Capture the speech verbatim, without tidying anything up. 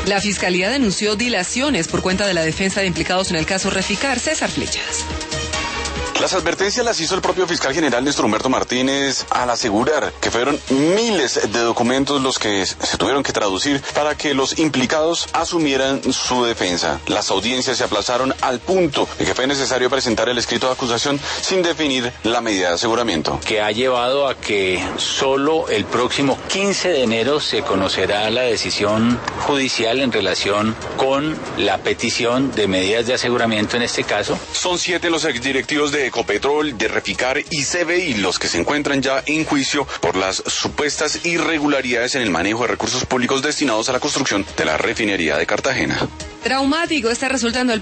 La Fiscalía denunció dilaciones por cuenta de la defensa de implicados en el caso Reficar. César Flechas. Las advertencias las hizo el propio fiscal general Néstor Humberto Martínez al asegurar que fueron miles de documentos los que se tuvieron que traducir para que los implicados asumieran su defensa. Las audiencias se aplazaron al punto de que fue necesario presentar el escrito de acusación sin definir la medida de aseguramiento. Que ha llevado a que solo el próximo quince de enero se conocerá la decisión judicial en relación con la petición de medidas de aseguramiento en este caso. Son siete los exdirectivos de Ecopetrol, de Reficar y C B I los que se encuentran ya en juicio por las supuestas irregularidades en el manejo de recursos públicos destinados a la construcción de la refinería de Cartagena. Traumático está resultando el